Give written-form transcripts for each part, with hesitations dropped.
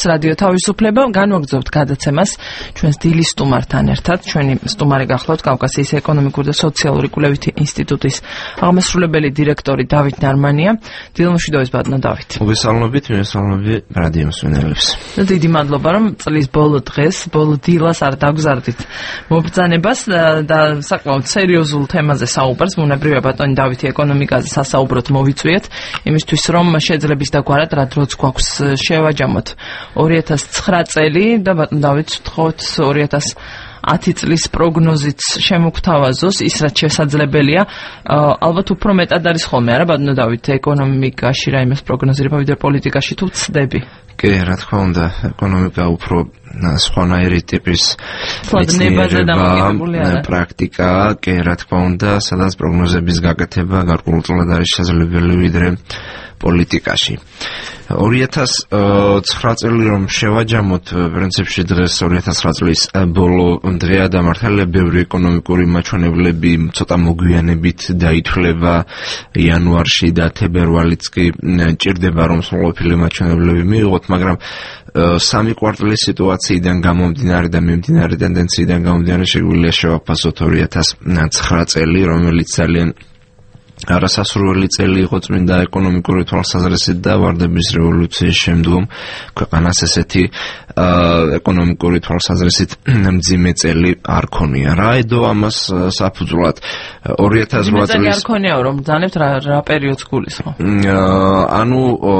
რადიო თავისუფლება, განვაგრძობთ გადაცემას ჩვენს დილის სტუმართან ერთად. ჩვენი სტუმარი გახლავთ კავკასიის ეკონომიკური და სოციალური კვლევითი ინსტიტუტის აღმასრულებელი დირექტორი დავით ნარმანია. დილმშვიდობის ბატონო დავით. მოგესალმებით რადიო მსმენელებს. დიდი მადლობა, რომ წლის ბოლო დღეს, ბოლო დილას არ დაგზარდით მობრძანებას და საკმაოდ სერიოზულ თემაზე საუბარს. ბუნებრივია ბატონი დავითი ეკონომიკაზე სასაუბროდ მოვიწვიეთ, იმისთვის რომ შეძლების დაგვარად რა დროც გვაქვს შევაჯამოთ 2009 წელი და ბატონ დავით ვთხოვთ 2010 წლის პროგნოზით შემოგთავაზოს ის რაც შესაძლებელია. ალბათ უფრო მეტად არის ხოლმე არა ბატონო დავით ეკონომიკაში რა იმას პროგნოზირება ვიდრე პოლიტიკაში თუ ვცდები? კი, რა თქმა უნდა, ეკონომიკა უფრო სხვანაირი ტიპის პრაქტიკა, კი, რა თქმა უნდა, სადაც პროგნოზების გაკეთება გარკვეულწილად არის შესაძლებელი ვიდრე პოლიტიკაში. 2009 წელი რომ შევაჯამოთ, პრინციპში დღეს 2009 წლის ბოლო დღეა და მართალია ბევრი ეკონომიკური მაჩვენებლები ცოტა მოგვიანებით დაითვლება იანვარში და თებერვალიც კი ჭირდება რომ სრულყოფილი მაჩვენებლები მიიღოთ, მაგრამ სამი კვარტალის სიტუაციიდან გამომდინარე და მიმდინარე ტენდენციიდან გამომდინარე შეგვიძლია შევაფასოთ 2009 წელი, რომელიც ძალიან არასასურველი წელი იყო წმინდა ეკონომიკური თვალსაზრისით და ვარდების რევოლუციის შემდგომ ქვეყანას ესეთი ეკონომიკური თვალსაზრისით მძიმე წელი არ ქონია. რა ედო ამას საფუძვლად 2008 წლის არ ქონია რომ ბრძანებთ რა პერიოდს გულისხმობ? ანუ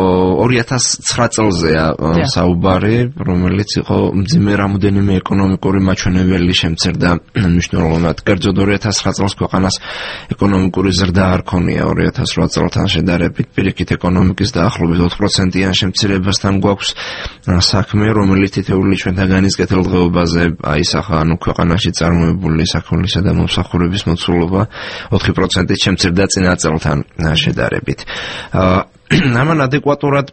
2009 წელზეა საუბარი, რომელიც იყო მძიმე რამოდენიმე ეკონომიკური მაჩვენებელი შემცირდა მნიშვნელოვნად. კერძოდ 2009 წელს ქვეყანას ეკონომიკური ზრდა არ ქონია 2008 წელთან შედარებით, პირიქით ეკონომიკის დაახლოებით 4%-იან შემცირებასთან გვაქვს საქმე, რომელიც თითოეული ჩვენთან განიცკეთილ დღეობაზე აისახა, ანუ ქვეყანაში წარმოებული საქონლისა და მომსახურების მოცულობა 4%-ით შემცირდა წინა წელთან შედარებით. ამან ადეკვატურად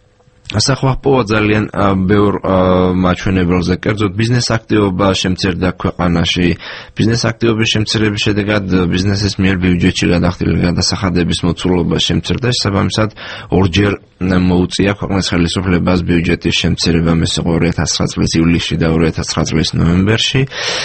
ასახვა ძალიან ბევრ მაჩვენებელზე, კერძოდ ბიზნეს აქტივობა შემცირდა ქვეყანაში. ბიზნეს აქტივობის შემცირების შედეგად ბიზნესის მიერ ბიუჯეტში გადახდილი გადასახადების მოცულობა შემცირდა, შესაბამისად ორჯერ მოუწია ქვეყნის ხელისუფლებას ბიუჯეტის შემცირება, ეს იყო 2009 წლის ივლისში და 2009 წლის ნოემბერში.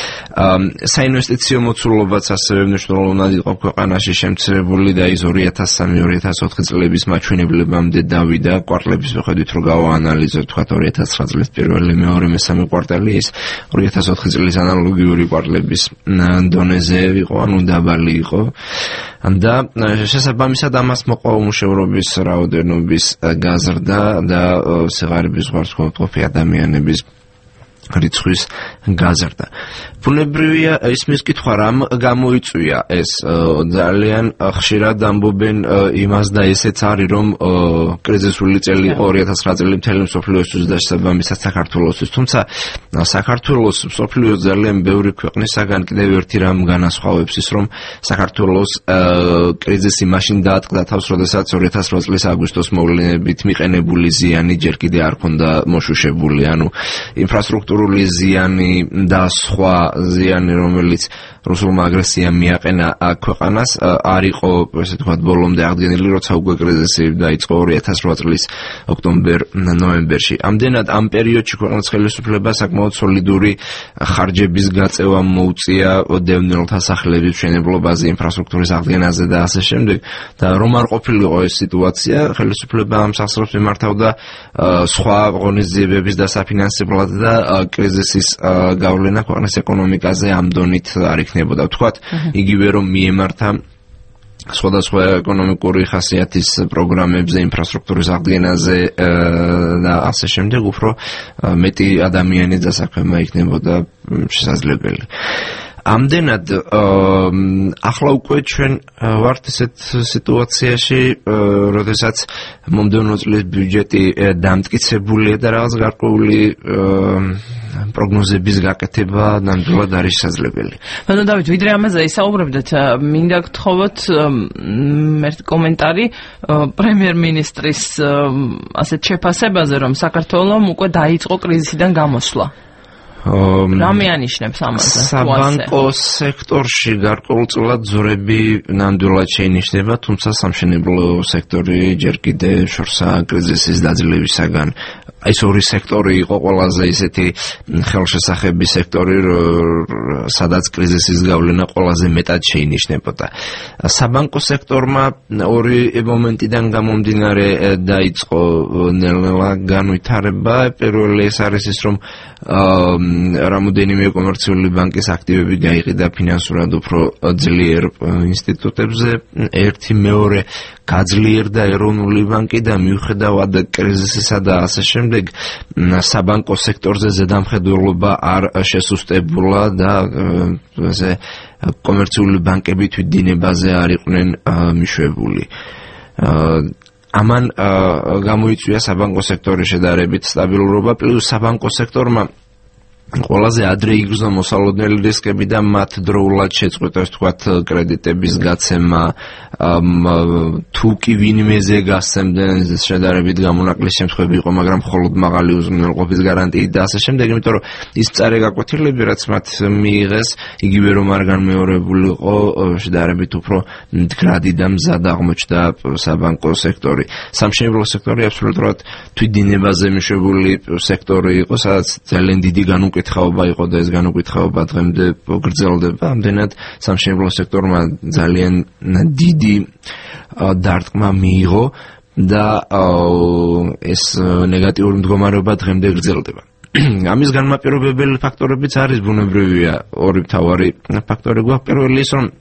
საინვესტიციო მოცულობაც ასევე მნიშვნელოვნად იყო ქვეყანაში შემცირებული და ის 2003-2004 წლების მაჩვენებლებამდე დავიდა. კვარტლების მიხედვით რომ გავაანალიზოთ, თქვათ 2009 წლის პირველი, მეორე, მესამე კვარტალი, ის 2004 წლის ანალოგიური კვარტლების დონეზე იყო, ანუ დაბალი იყო. და შესაბამისად ამას მოყვა უმუშევრობის რაოდენობის გაზრდა და სიღარიბის ზღვარცმყოფი ადამიანების რიცხვის გაზრდა. ბუნებრივია ისმის კითხვა რამ გამოიწვია ეს, ძალიან ხშირად ამბობენ იმას და ესეც არის რომ კრიზისული წელი იყო 2009 წელი მთელი მსოფლიოსთვის და შესაბამისად საქართველოსთვის, თუმცა საქართველოს მსოფლიოს ძალიან ბევრი ქვეყნისაგან კიდევ ერთი რამ განასხვავებს ის, რომ საქართველოს კრიზისი მაშინ დაატყდა თავს, როდესაც 2008 წლის აგვისტოს მოვლენებით მიყენებული ზიანი ჯერ კიდე არ ქონდა მოშუშებული, ანუ ინფრასტრუქტურული ზიანი და სხვა ზიანი, რომელიც რუსულმა აგრესიამ მიაყენა ქვეყანას, არ იყო, ესე ვთქვათ, ბოლომდე აღდგენილი, როცა უკვე კრიზისი დაიწყო 2008 წლის ოქტომბერ-ნოემბერში. ამდენად ამ პერიოდში ქვეყნის ხელისუფლება საკმაოდ სოლიდური ხარჯების გაწევა მოუწია დევნილთა სახლების მშენებლობაზე, ინფრასტრუქტურის აღდგენაზე და ასე შემდეგ. და რომ არ ყოფილიყო ეს სიტუაცია, ხელისუფლება ამ სახსრებს მიმართავდა სხვა ღონისძიებების დასაფინანსებლად და კრიზისის გავლენა ქვეყნის ეკონომიკაზე ამ დონით არ იქნებოდა. ვთქვათ, იგივე რომ მიემართა სხვადასხვა ეკონომიკური ხასიათის პროგრამებზე, ინფრასტრუქტურის აღდგენაზე და ასე შემდეგ, უფრო მეტი ადამიანის დასაქმება იქნებოდა შესაძლებელი. ამდენად ახლა უკვე ჩვენ ვართ ესეთ სიტუაციაში, როდესაც მომდევნო წლის ბიუჯეტი დამტკიცებულია და რაღაც გარკვეული პროგნოზების გაკეთება ნამდვილად არის შესაძლებელი. ბატონო დავით, ვიდრე ამაზე ისაუბრებდეთ, მინდა გთხოვოთ ერთ კომენტარი პრემიერ-მინისტრის ასეთ შეფასებაზე, რომ საქართველოს უკვე დაიწყო კრიზისიდან გამოსვლა. რა მეანიშნებს ამაზე? საბანკო სექტორში გარკვეულწილად ზორები ნამდვილად შეინიშნება, თუმცა სამშენებლო სექტორი ჯერ კიდევ შორსაა კრიზისის დაძლევისაგან. ეს ორი სექტორი იყო ყველაზე ისეთი ხელშესახები სექტორი, სადაც კრიზისის გავლენა ყველაზე მეტად შეინიშნებოდა. საბანკო სექტორმა ორი მომენტიდან გამომდინარე დაიწყო ნელ-ნელა განვითარება. პირველი ეს არის ის, რომ რამოდენიმე კომერციული ბანკის აქტივები გაიყიდა ფინანსურად უფრო ძლიერ ინსტიტუტებზე. ერთი, მეორე გაძლიერდა ეროვნული ბანკი და მიუხედავად კრიზისისა და ასე შემდეგ საბანკო სექტორზე ზედამხედველობა არ შესუსტებულა და ესე კომერციული ბანკები თვითდინებაზე არ იყვნენ მიშვებული. ამან გამოიწვია საბანკო სექტორის შედარებით სტაბილურობა, პლუს საბანკო სექტორმა ყველაზე ადრე იგრძნო მოსალოდნელი რისკები და მათ დროულად შეწყვიტეს თქვათ კრედიტების გაცემა, თუ კი ვინმეზე გასცემდნენ შედარებით გამონაკლისი შემთხვევები იყო, მაგრამ მხოლოდ მაღალი უზრუნველყოფის გარანტიით და ასე შემდეგ, იმიტომ რომ ის მწარე გაკვეთილები, რაც მათ მიიღეს, იგივე რომ არ განმეორებულიყო, შედარებით უფრო მდგრადი და მზად აღმოჩნდა საბანკო სექტორი. სამშენებლო სექტორი აბსოლუტურად თვითდინებაზე მიშვებული სექტორი იყო, სადაც ძალიან დიდი განუკითხაობა იყო და ეს განუკითხაობა დღემდე გრძელდება. ამდენად სამშენებლო სექტორმა ძალიან დიდი დარტყმა მიიღო და ეს ნეგატიური მდგომარეობა დღემდე გრძელდება. ამის განმაპირობებელი ფაქტორებიც არის ბუნებრივია, ორი მთავარი ფაქტორი გვაქვს. პირველი ის, რომ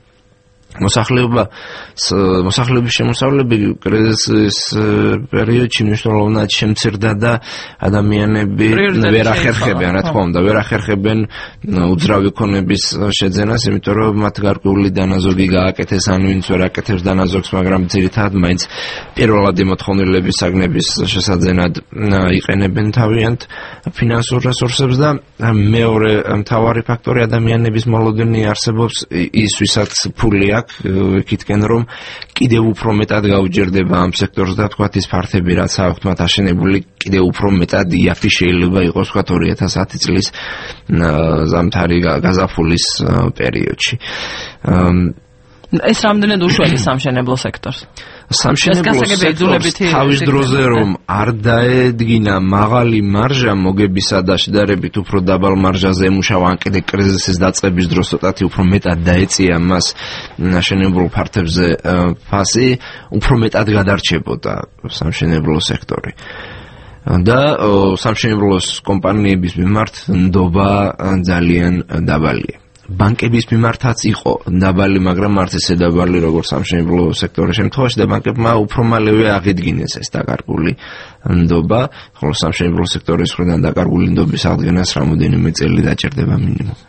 მოსახლეობის შემოსავლები კრიზისის პერიოდში მნიშვნელოვნად შემცირდა და ადამიანები ვერ ახერხებიან, რა თქმა უნდა, ვერ ახერხებენ უძრავი ქონების შეძენას, იმიტომ რომ მათ გარკვეული დანაზოგი გააკეთეს, ან ვინც ვერ აკეთებს დანაზოგს, მაგრამ ძირითადად მაინც პირველადი მოთხოვნილების საგნების შესაძენად იყენებენ თავიანთ ფინანსურ რესურსებს და მეორე მთავარი ფაქტორი ადამიანების მოლოდინი არსებობს ის, ვისაც ფული აქვს, იქითკენ რომ კიდევ უფრო მეტად გაუჯერდება ამ სექტორს და თქვათ ის ფართები, რაც აქვთ მათ აშენებული, კიდევ უფრო მეტად იაფი შეიძლება იყოს თქვათ 2010 წლის ზამთარი გაზაფხულის პერიოდში. ეს რამდენად უშუალო სამშენებლო სექტორს? სამშენებლო სექტორს თავის დროზე რომ არ დაედგინა მაღალი მარჟა მოგებისა და შედარებით უფრო დაბალ მარჟაზე ემუშავა, ან კიდე კრიზისის დაწყების დროს ცოტათი უფრო მეტად დაეწია მას სამშენებლო ფართებზე ფასი, უფრო მეტად გადარჩებოდა სამშენებლო სექტორი. და სამშენებლო კომპანიების მიმართ ნდობა ძალიან დაბალია. ბანკების მიმართაც იყო დაბალი, მაგრამ არც ესე დაბალი როგორც სამშენებლო სექტორის შემთხვევაში და ბანკებმა უფრო მალევე აღედგინეს ეს დაკარგული ნდობა, ხოლო სამშენებლო სექტორის მხრიდან დაკარგული ნდობის აღდგენას რამოდენიმე წელი დაჭირდება მინიმუმ.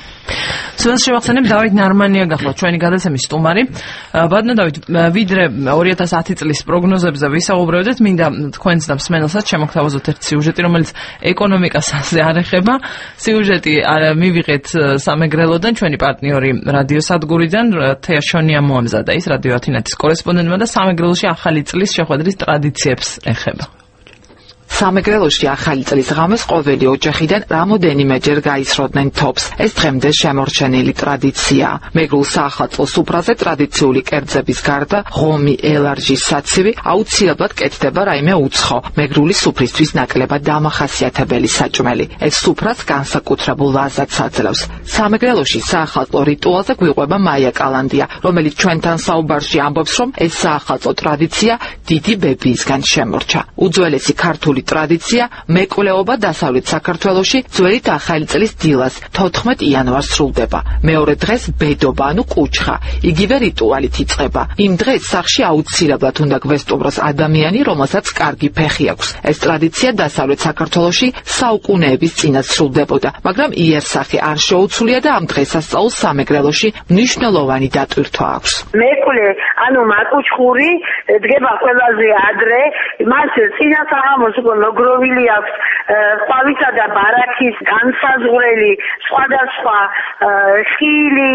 სულ შევახსენებ დავით ნარმანია გახლავთ ჩვენი გადაცემის სტუმარი. ბატონო დავით, ვიდრე 2010 წლის პროგნოზებზე ვისაუბრებდეთ, მინდა თქვენს და მსმენელსაც შემოგთავაზოთ ერთი სიუჟეტი, რომელიც ეკონომიკას არ ეხება. სიუჟეტი მივიღეთ სამეგრელოდან, ჩვენი პარტნიორი რადიოსადგურიდან, თეა შონია მოამზადა ის რადიო ათინათის კორესპონდენტმა და სამეგრელოში ახალი წლის შეხვედრის ტრადიციებს ეხება. სამეგრელოში ახალი წლის ღამეს ყოველი ოჯახიდან რამოდენიმეჯერ გაისროდნენ თოფს. ეს დღემდე შემორჩენილი ტრადიციაა. მეგრულ საახალწლო სუფრაზე ტრადიციული კერძების გარდა ღომი, ელარჟი, საცივი აუცილებლად კეთდება რაიმე უცხო, მეგრული სუფრისთვის ნაკლებად დამახასიათებელი საჭმელი. ეს სუფრაც განსაკუთრებულ ვაზას აძლევს. სამეგრელოში საახალწლო რიტუალზე გვიყვება მაია კალანდია, რომელიც ჩვენთან საუბარში ამბობს, რომ ეს საახალწლო ტრადიცია დიდი ბებიისგან შემორჩა. უძველესი ქართული ტრადიცია მეკვლეობა დასავლეთ საქართველოში ძველით ახალი წლის დილას 14 იანვარს სრულდება. მეორე დღეს ბედობა, ანუ კუჩხა, იგივე რიტუალით იწყება. იმ დღეს სახლში აუცილებლად უნდა გვესტუმროს ადამიანი, რომელსაც კარგი ფეხი აქვს. ეს ტრადიცია დასავლეთ საქართველოში საუკუნეების წინათ სრულდებოდა, მაგრამ იერსახე არ შეუცვლია და ამ დღესასწაულს სამეგრელოში მნიშვნელოვანი დატვირთვა აქვს. მეკვლე, ანუ მაკუჩხური დგება ყველაზე ადრე, მას წინა საღამოს მოგროვილი აქვს ყვავილისა და ბარაქის განსაზღვრელი სხვადასხვა ხილი,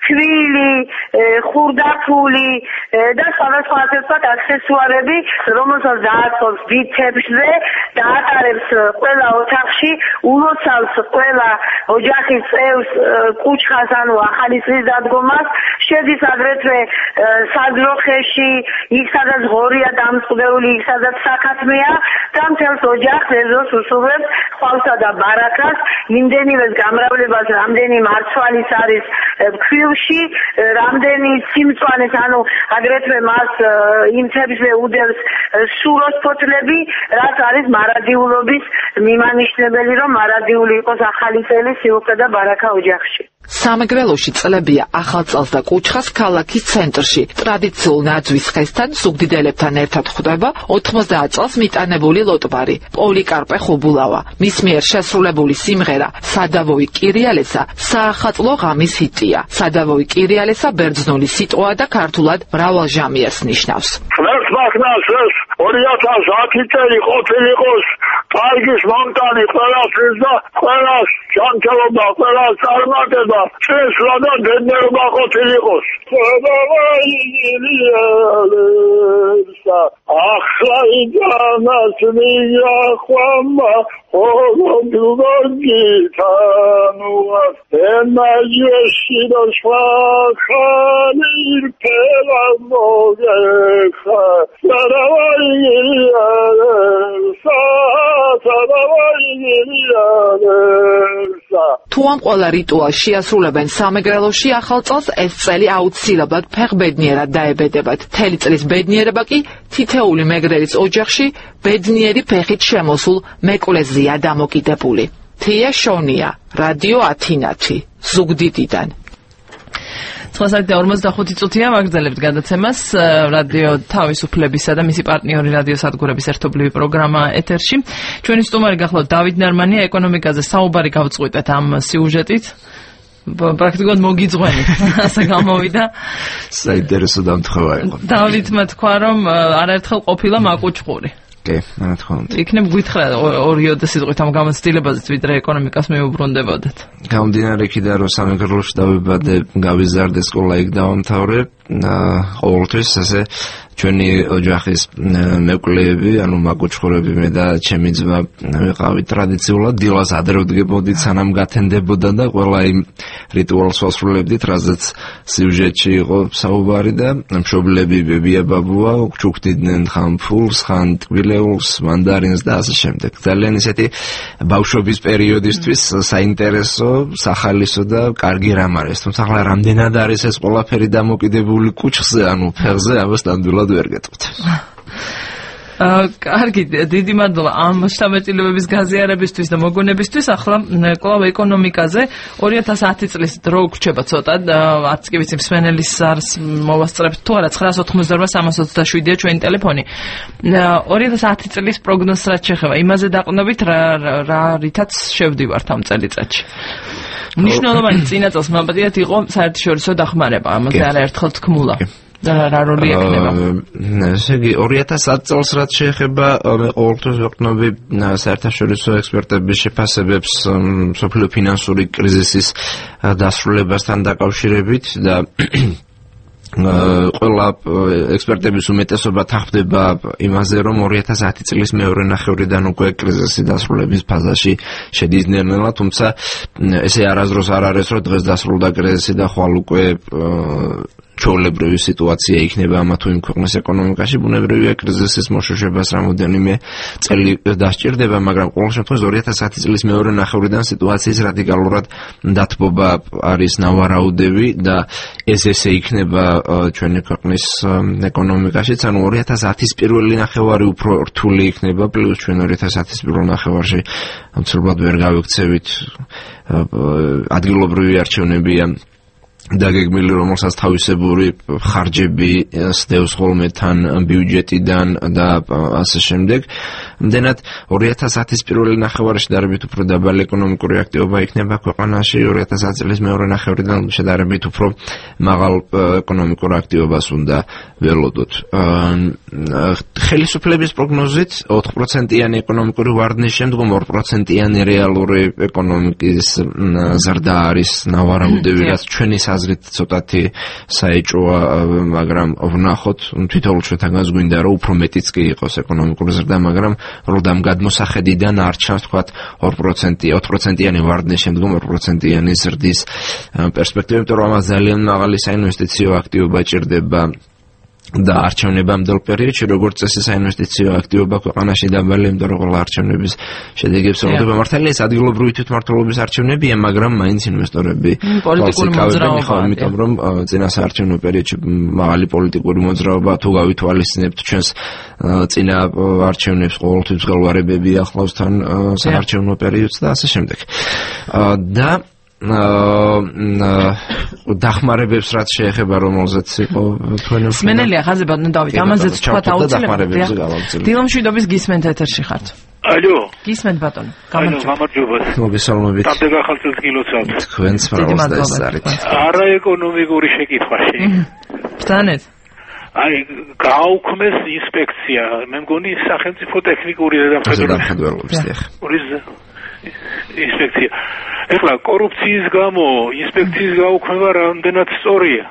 ფქვილი, ხურდაფული და სხვადასხვა აქსესუარები, რომელსაც დააწყობს დიდ თებშზე და ატარებს ყველა ოთახში, ულოცავს ყველა ოჯახის წევრს კუჩხას, ანუ ახალი წლის დადგომას, შედის აგრეთვე საძროხეში, იქ სადაც ღორია დამწყდეული, იქ სადაც საქათმეა და მთელს ოჯახს ეზოს უსურვებს ხვალსა და ბარაკას, იმდენივეს გამრავლებას, რამდენი მარცვალის არის ფქვილში, რამდენი სიმწვანეს, ანუ აგრეთვე მას იმ თებშზე უდევს სუროს ფოთლები, რაც არის მარადიულობის მიმანიშნებელი, რომ მარადიული იყოს ახალი წელი სიუხვე და ბარაკა ოჯახში. სამეგრელოში წლებია ახალ წელს და კუჩხას ქალაქის ცენტრში ტრადიციულ ნაძვის ხესთან ზუგდიდელებთან ერთად ხვდება 90 წელს მიტანებული ლოტბარი პოლიკარპე ხუბულავა. მის მიერ შესრულებული სიმღერა სადავოი კირიალესა საახალწლო ღამის ჰიტია. სადავოი კირიალესა ბერძნული სიტყვა და ქართულად მრავალჟამიერს ნიშნავს. 2010 წელი ყოფილიყოს პარკის მომტანი ყველასთვის და ყველას ჯანმრთელობა, ყველას წარმატება, წესრა და ბედნიერება ყოფილიყოს. ახლა იგანას მიახვამა ოგოგოგითანუა ემაჟეში და შახალ ფელა მოგეხა თუ ამ ყველა რიტუალს შეასრულებენ სამეგრელოში ახალ წელს, ეს წელი აუცილებლად ფეხბედნიერად დაებედებათ. მთელი წლის ბედნიერება კი თითეული მეგრელის ოჯახში ბედნიერი ფეხით შემოსულ მეკლეზეა დამოკიდებული. თია შონია, რადიო ათინათი, ზუგდიდიდან. 9:45 წუთია ვაგრძელებთ გადაცემას რადიო თავისუფლებისა და მისი პარტნიორი რადიო სადგურების ერთობლივი პროგრამა ეთერში. ჩვენი სტუმარი გახლავთ დავით ნარმანია, ეკონომიკაზე საუბარი გავწყვიტეთ ამ სიუჟეტით. პრაქტიკულად მოგიძღვენით, ასე გამოვიდა. საინტერესო დამთხევა იყო. დავითმა თქვა, რომ არაერთხელ ყოფილა მაკუჩხური. კი, რა თქმა უნდა. იქნებ გითხრა ორიოდე სიტყვით ამ გამოცდილებაზეც ვიდრე ეკონომიკას მეუბრუნდებოდეთ. გამომდინარე იქიდან, რომ სამეგრელოში დავიბადე, გავიზარდე, სკოლა იქ დავამთავრე, ყოველთვის ასე ჩვენი ოჯახის მეკვლეები, ანუ მაკუჩხურები მე და ჩემი ძმა ვიყავით ტრადიციულად დილას ადრე ვდგებოდით, სანამ გათენდებოდა და ყველა იმ რიტუალს ვასრულებდით, რაზეც სიუჟეტში იყო საუბარი და მშობლები ბებია ბაბუა ჩუქდიდნენ ხან ფულს, ხან ტკბილეულს, მანდარინს და ასე შემდეგ. ძალიან ისეთი ბავშვობის პერიოდისთვის საინტერესო, სახალისო და კარგი რამ არის. თუმცა ახლა რამდენად არის ეს ყველაფერი დამოკიდებული კუჩხზე, ანუ ფეხზე, ამას ნამდვილად ვერ გეტყვით. კარგი, დიდი მადლობა ამ შთაბეჭდილებების გაზიარებისთვის და მოგონებისთვის. ახლა კვლავ ეკონომიკაზე 2010 წლის დრო გვრჩება ცოტა, არც კი ვიცი მსმენელის არს მოვასწრებთ თუ არა. 988-327-ია ჩვენი ტელეფონი. 2010 წლის პროგნოზს რაც შეეხება, იმაზე დაყნობით რა რითაც შევდივართ ამ წელიწადში. მნიშვნელოვანი წინა წელს მაბადიათ იყო საერთაშორისო დახმარება, ამაზე არაერთხელ თქმულა. რა როლი ექნება? ესე იგი 2010 წელს რაც შეეხება, მე ყოველთვის ვეყნობი საერთაშორისო ექსპერტების შეფასებებს მსოფლიო ფინანსური კრიზისის დასრულებასთან დაკავშირებით და ყველა ექსპერტების უმეტესობა თანხმდება იმაზე, რომ 2010 წლის მეორე ნახევრიდან უკვე კრიზისი დასრულების ფაზაში შედიდნენ, თუმცა ესე არასდროს არ არის, რომ დღეს დასრულდა კრიზისი და ხვალ უკვე ჩვეულებრივი სიტუაცია იქნება ამა თუ იმ ქვეყნის ეკონომიკაში. ბუნებრივია კრიზისის მოშოშებას რამოდენიმე წელი დასჭირდება, მაგრამ ყოველ შემთხვევაში 2010 წლის მეორე ნახევრიდან სიტუაციის რადიკალურად დათბობა არის ნავარაუდები და ეს ესე იქნება ჩვენი ქვეყნის ეკონომიკაშიც. ანუ 2010-ის პირველი ნახევარი უფრო რთული იქნება, პლუს ჩვენ 2010-ის პირველ ნახევარში ამცირებლად ვერ გავიქცევით ადგილობრივი არჩევნებია დაგეგმილი, რომელსაც თავისებური ხარჯები სდევს ხოლმე თან ბიუჯეტიდან და ასე შემდეგ. ამდენად 2010-ის პირველი ნახევარში შედარებით უფრო დაბალი ეკონომიკური აქტივობა იქნება ქვეყანაში, 2010 წლის მეორე ნახევრიდან შედარებით უფრო მაღალ ეკონომიკურ აქტივობას უნდა ველოდოთ. ხელისუფლების პროგნოზით 4%-იანი ეკონომიკური ვარდნის შემდგომ 2%-იანი რეალური ეკონომიკის ზრდა არის ნავარაუდები, რაც ჩვენი აზრით ცოტათი საეჭვოა, მაგრამ ვნახოთ, თვითონ ჩვენთანაც გვინდა რომ უფრო მეტიც კი იყოს ეკონომიკური ზრდა, მაგრამ როდამ გადმოსახედიდან არ ჩანს თქვათ 4%-იანი ვარდნის შემდგომ 2%-იანი ზრდის პერსპექტივა, იმიტომ რომ ამას ძალიან მაღალი საინვესტიციო აქტივობა ჭირდება და არჩევნებამდელ პერიოდში როგორც წესი საინვესტიციო აქტივობა ქვეყანაში დაბალი, იმიტომ რომ ყველა არჩევნების შედეგებს ელოდება. მართალია ეს ადგილობრივი თვითმმართველობის არჩევნებია, მაგრამ მაინც ინვესტორები პოლიტიკური მოძრაობა, იმიტომ რომ წინა საარჩევნო პერიოდში მაღალი პოლიტიკური მოძრაობა, თუ გავითვალისწინებთ ჩვენს წინა არჩევნებს, ყოველთვის მღელვარებები ახლავს თან საარჩევნო პერიოდს და ასე შემდეგ. და დახმარებებს რაც შეეხება რომელზეც იყო თქვენ სმენელია ხაზი ბატონო დავით ამაზეც თქვა აუცილებლად დილომშვიდობის გისმენთ ეთერში ხართ ალო გისმენთ ბატონო გამარჯობა მოგესალმებით დამდეგა ხალხის გილოცავთ თქვენს პროგნოზს დასწარით არა ეკონომიკური შეკითხვაში ბრძანეთ აი გაუქმეს ინსპექცია მე მგონი სახელმწიფო ტექნიკური ზედამხედველობის ინსპექცია ეხლა კორუფციის გამო ინსპექციის გაუქმება რამდენად სწორია?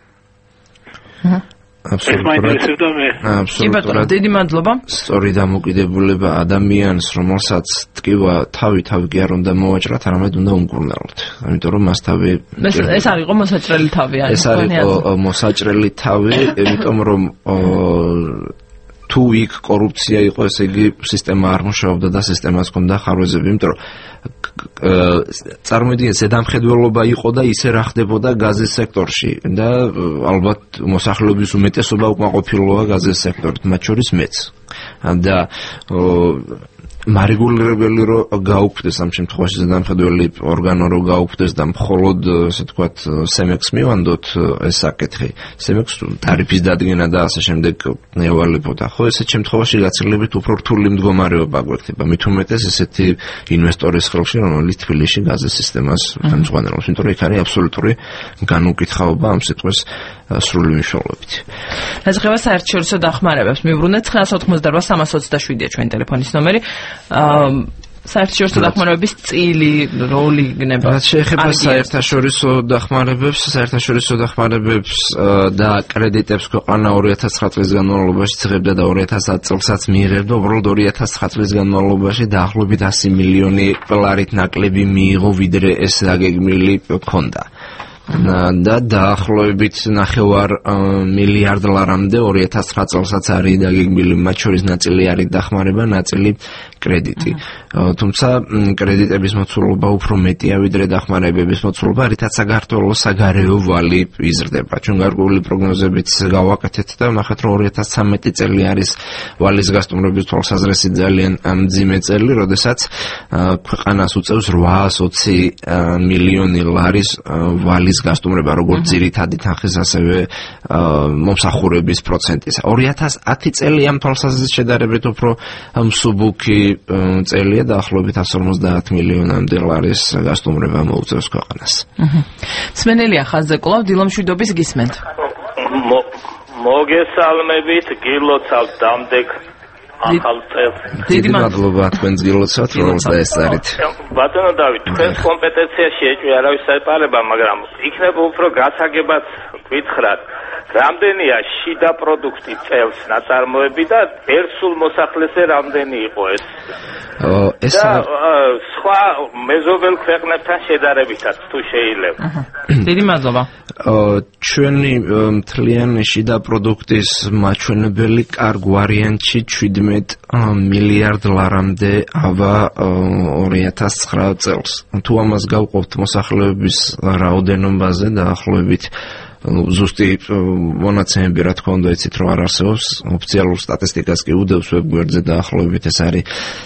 აბსოლუტურად. დიდი მადლობა. სწორი დამოკიდებულება ადამიანს, რომელსაც ტკივა თავი კი არ უნდა მოვაჭრათ, არამედ უნდა უმკურნალოთ. ამიტომ რომ მას თავი ეს არის მოსაჭრელი თავი, არის. ეს არის მოსაჭრელი თავი, იმიტომ რომ თუ იქ კორუფცია იყო, ესე იგი სისტემა არ მუშაობდა და სისტემას ჰქონდა ხარვეზები, იმიტომ რომ წარმოიდგინეთ, ზედამხედველობა იყო და ისე რა ხდებოდა გაზის სექტორში და ალბათ მოსახლეობის უმეტესობა უკმაყოფილოა გაზის სექტორით, მათ შორის მეც. და მარეგულირებელი რო გაუქმდეს ამ შემთხვევაში ზედამხედველი ორგანო რო გაუქმდეს და მხოლოდ ესე თქვათ სემექს მივანდოთ ეს საკითხი სემექს ტარიფის დადგენა და ასე შემდეგ ევალებოდა ხო ესეთ შემთხვევაში გაცილებით უფრო რთული მდგომარეობა გვექნება მით უმეტეს ესეთი ინვესტორის ხელში რომელიც თბილისში გაზის სისტემას ხელმძღვანელობს იმიტომ რომ იქ არის აბსოლუტური განუკითხაობა ამ სიტყვის სრული მნიშვნელობით ეხება საერთაშორისო დახმარებებს მივბრუნეთ 988-327-ია ჩვენი ტელეფონის ნომერი საერთაშორისო დახმარებების წილი როლი იქნება. რაც შეეხება საერთაშორისო დახმარებებს და კრედიტებს ქვეყანა 2009 წლის განმავლობაში ციხებდა და 2010 წელსაც მიიღებდა, უბრალოდ 2009 წლის განმავლობაში დაახლოებით 100 მილიონი დოლარით ნაკლები მიიღო, ვიდრე ეს დაგეგმილი ჰქონდა. და დაახლოებით 9 მილიარდ ლარამდე 2009 წელსაც არის დაგეგმილი, მათ შორის ნაწილი არის დახმარება, ნაწილი კრედიტი. თუმცა კრედიტების მოცულობა უფრო მეტია ვიდრე დახმარებების მოცულობა, რითაც საქართველოს საგარეო ვალი იზრდება. ჩვენ გარკვეული პროგნოზებით გავაკეთეთ და ნახეთ რომ 2013 წელი არის ვალის გასტუმრების თვალსაზრისით ძალიან მძიმე წელი, როდესაც ქვეყანას უწევს 820 მილიონი ლარის ვალის გასტუმრება როგორც ძირითადი თანხის ასევე მომსახურების პროცენტის. 2010 წელი ამ თვალსაზრისით შედარებით უფრო მსუბუქი წელია დაახლოებით 150 მილიონამდე ლარის გასტუმრება მოუწევს ქვეყანას. სმენელია ხაზზე კვლავ დილომშვიდობის გისმენთ. მოგესალმებით, გილოცავთ დამდეგ ახალ წელს. დიდი მადლობა თქვენს გილოცავთ, რომელს დაესწარით. ბატონო დავით, თქვენს კომპეტენციაში ეჭვი არავის საეპარება, მაგრამ იქნება უფრო გასაგებად გითხრათ. რამდენია შიდა პროდუქტი წელს ნაწარმოები და ერთსულ მოსახლეზე რამდენი იყო ეს? ეს სხვა მეზობელ ქვეყნებთან შედარებითაც თუ შეიძლება. დიდი მადლობა. ჩვენი მთლიანი შიდა პროდუქტის მაჩვენებელი კარგ ვარიანტში 17 მილიარდ ლარამდე ავა 2009 წელს. თუ ამას გავყოფთ მოსახლეობის რაოდენობაზე დაახლოებით ზუსტი მონაცემები რა თქმა უნდა იცით რომ არ არსებობს ოფიციალურ სტატისტიკას კი უდევს ვებგვერდზე დაახლოებით ეს არის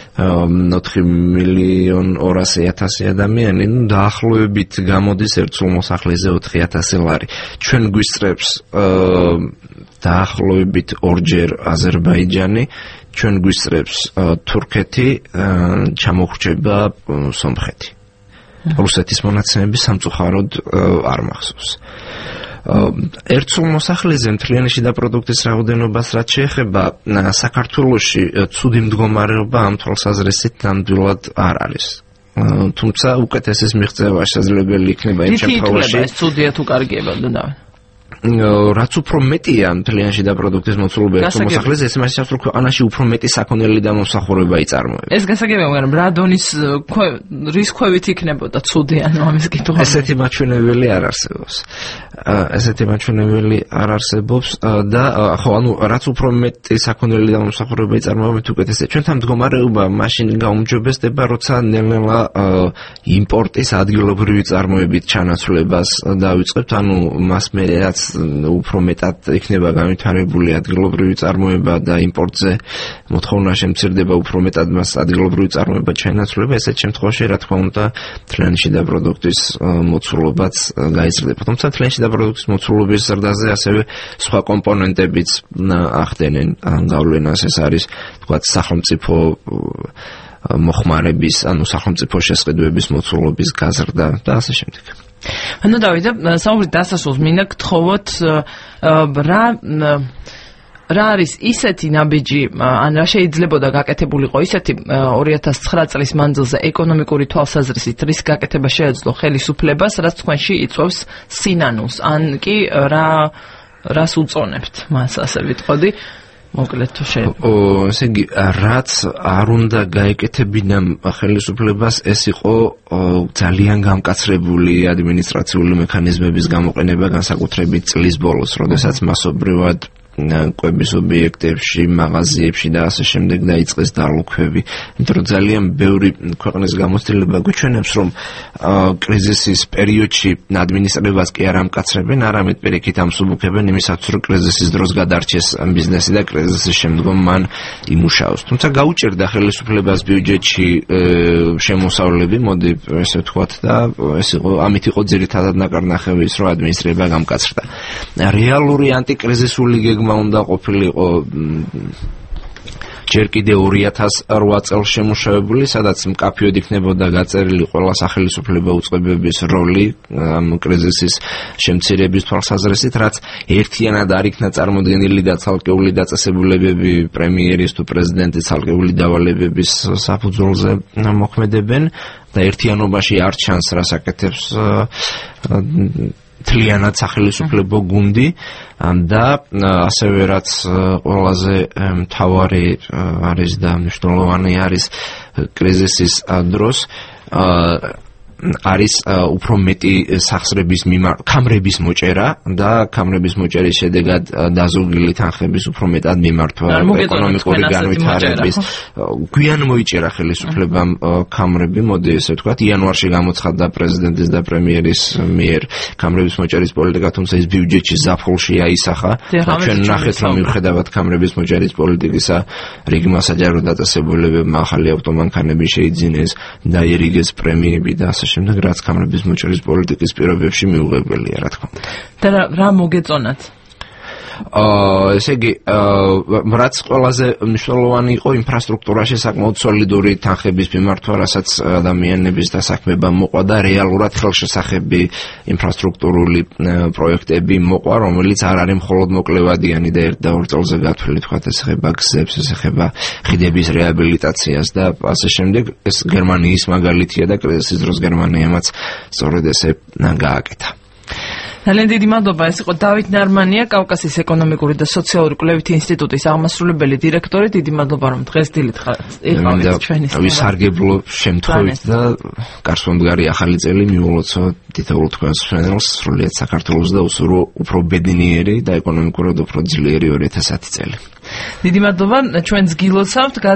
4.200.000 ადამიანი დაახლოებით გამოდის ერთსულ მოსახლეზე 4,000 ლარი ჩვენ გვისწრებს დაახლოებით ორჯერ აზერბაიჯანი ჩვენ გვისწრებს თურქეთი, ჩამოხრჩება სომხეთი. რუსეთის მონაცემები სამწუხაროდ არ მახსოვს. ერთსულ მოსახლეზე მთლიანი შიდა პროდუქტის რაოდენობას რაც შეეხება საქართველოში ცუდი მდგომარეობა ამ თვალსაზრისით ნამდვილად არ არის. თუმცა უკეთესის მიღწევა შესაძლებელი იქნება იმ შემთხვევაში. ეს ცუდია თუ კარგია ბოდნავ. რაც უფრო მეტია მთლიანი შიდა პროდუქტის მოცულობა ერთ მოსახლეზე, ეს იმას შეავს, რომ ქვეყანაში უფრო მეტი საქონელი დამოსახურება იწარმოება. ეს გასაგებია, მაგრამ რა დონის რის ქვევით იქნებოდა ცუდი, ანუ ამის კითხვა. ესეთი მაჩვენებელი არ არსებობს. და ხო, ანუ რაც უფრო მეტი საქონელი დამოსახურება იწარმოება, თუ უკეთესია. ჩვენთან მდგომარეობა მაშინ გაუმჯობესდება, როცა ნელ-ნელა იმპორტის ადგილობრივი წარმოებით ჩანაცვლებას დავიწყებთ, ანუ მას მე რაც უფრო მეტად იქნება განვითარებული ადგილობრივი წარმოება და იმპორტზე მოთხოვნა შემცირდება, უფრო მეტად მას ადგილობრივი წარმოება ჩაენაცვლება, ესეთ შემთხვევაში რა თქმა უნდა მთლიანი შიდა პროდუქტის მოცულობაც გაიზრდება. თუმცა მთლიანი შიდა პროდუქტის მოცულობის ზრდაზე ასევე სხვა კომპონენტებიც ახდენენ გავლენას, ეს არის თქვათ სახელმწიფო მოხმარების, ანუ სახელმწიფო შესყიდვების მოცულობის გაზრდა და ასე შემდეგ. ანუ დავით, საუბრის დასასრულს მინდა გთხოვოთ რა არის ისეთი ნაბიჯი, ან რა შეიძლებოდა გაკეთებულიყო ისეთი 2009 წლის მანძილზე ეკონომიკური თვალსაზრისით, რის გაკეთება შეეძლო ხელისუფლებას, რაც თქვენში იწვევს სინანულს, ან კი რას უწონებთ მას, ასე ვიტყოდი. მოკლედ თუ შეიძლება. ესე იგი, რაც არ უნდა გაეკეთებინა ხელისუფლებას, ეს იყო ძალიან გამკაცრებული ადმინისტრაციული მექანიზმების გამოყენება, განსაკუთრებით წლის ბოლოს, როდესაც მასობრივად კვების ობიექტებში, მაღაზიებში და ასე შემდეგ დაიწყეს დალუქვები. იმიტომ რომ ძალიან ბევრი ქვეყნის გამოცდილება გვიჩვენებს, რომ კრიზისის პერიოდში ადმინისტრებას კი არ ამკაცრებენ, არამედ პირიქით ამსუბუქებენ იმისათვის, რომ კრიზისის დროს გადარჩეს ბიზნესი და კრიზისის შემდგომ მან იმუშაოს. თუმცა გაუჭირდა ხელისუფლებას ბიუჯეტში შემოსავლები, მოდი ესე ვთქვათ და ეს იყო ამით იყო ძირითადად ნაკარნახევი ის, რომ ადმინისტრება გამკაცრდა. რეალური ანტიკრიზისული გეგმა უნდა ყოფილიყო ჯერ კიდე 2008 წელს შემუშავებული, სადაც მკაფიოდ იქნებოდა გაწერილი ყველა სახელისუფლება უწყებების როლი ამ კრიზისის შემცირების თვალსაზრისით, რაც ერთიანად არ იქნა წარმოდგენილი და ცალკეული დაწესებულებები პრემიერის თუ პრეზიდენტის ცალკეული დავალებების საფუძველზე მოქმედებენ და ერთიანობაში არ ჩანს რას აკეთებს თლიანად სახელისუფლებო გუნდი და ასევე რაც ყველაზე მთავარი არის და მნიშვნელოვანი არის კრიზისის დროს არის უფრო მეტი სახსრების კამრების მოჭერა და კამრების მოჭერის შედეგად დაზოგილი თანხების უფრო მეტად მიმართვა ეკონომიკური განვითარების გვიან მოიჭერა ხელისუფლებამ კამრები, მოდი ესე ვთქვათ, იანვარში გამოცხადდა პრეზიდენტის და პრემიერის მიერ კამრების მოჭერის პოლიტიკა, თუმცა ის ბიუჯეტში ზაფხულში აისახა. ჩვენ ნახეთ, რომ მიუხედავად კამრების მოჭერის პოლიტიკისა, რიგმა საჯარო დაწესებულებებმა ახალი ავტომანქანები შეიძინეს, დაიერიგეს პრემიები და შემდეგ რაც კამრების მოჭერის პოლიტიკის პირობებში მიუღებელია, რა თქმა უნდა. და რა მოგეწონათ? ესე იგი, რაც ყველაზე მნიშვნელოვანი იყო ინფრასტრუქტურაში საკმაოდ სოლიდური თანხების მიმართვა, რასაც ადამიანების დასაქმება მოყვა და რეალურად ხელშესახები ინფრასტრუქტურული პროექტები მოყვა, რომელიც არ არის მხოლოდ მოკლევადიანი და ერთ და ორ წელზე გათვლილი, თქვათ, ეს ეხება გზებს, ეს ეხება ხიდების რეაბილიტაციას და ასე შემდეგ. ეს გერმანიის მაგალითია და კრიზისის დროს გერმანიამაც სწორედ ესე გააკეთა. ძალიან დიდი მადლობა. ეს იყო დავით ნარმანია, კავკასიის ეკონომიკური და სოციალური კვლევითი ინსტიტუტის აღმასრულებელი დირექტორი. დიდი მადლობა, რომ დღეს დილით იყავით ჩვენი სტუმარი. ვისარგებლო შემთხვევით და გარსომდგარი ახალი წელი მიულოცო თითოეულ თქვენს მშენელს, სრულიად საქართველოს და უფრო ბედნიერი და ეკონომიკურად უფრო ძლიერი 2010 წელი. დიდი მადლობა, ჩვენს გილოცავთ.